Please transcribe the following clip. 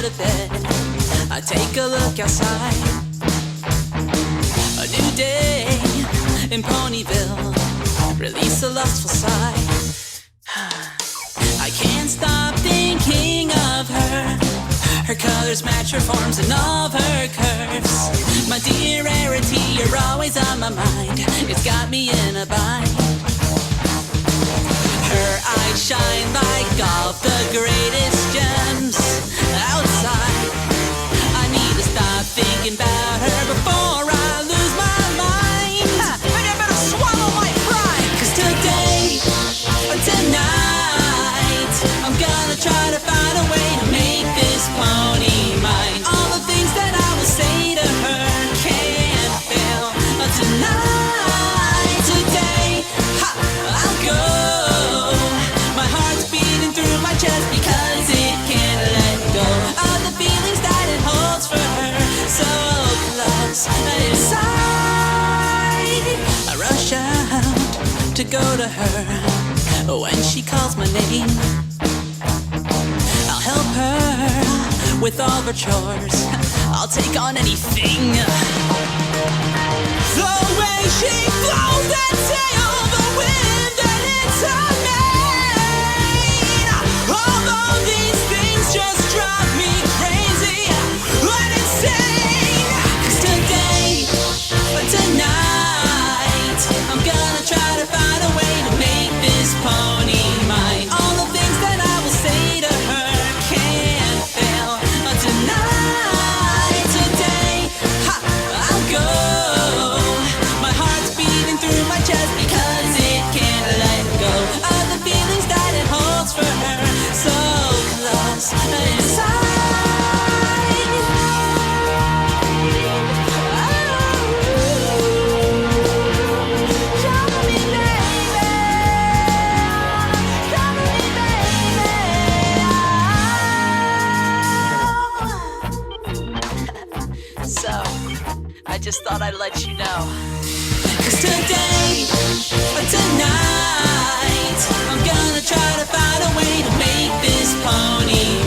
the bed, I take a look outside. A new day in Ponyville, release a lustful sigh. I can't stop thinking of her. Her colors match her forms and all of her curves. My dear Rarity, you're always on my mind. It's got me in a bind. Her eyes shine like all the greatest gems outside. I need to stop thinking about her before I lose my mind. Maybe I better swallow my pride. 'Cause today or tonight, I'm gonna try to find a way to make this pony mine. All the things that I will say to her can't fail. But tonight, today, ha, I'll go. My heart's beating through my chest because it can't let go of the feelings that it holds for her. So close inside, I rush out to go to her when she calls my name. I'll help her with all her chores. I'll take on anything. The way she flows that sail, the wind that hits her mane. Although these things just drive me crazy and insane. 'Cause today or tonight, I'm gonna try to find a way to make this pony mine. All the things that I will say to her can't fail. But tonight, today, ha, I'll go. My heart's beating through my chest because it can't let go of the feelings that it holds for her. So close inside. So, I just thought I'd let you know. 'Cause today or tonight, I'm gonna try to find a way to make this pony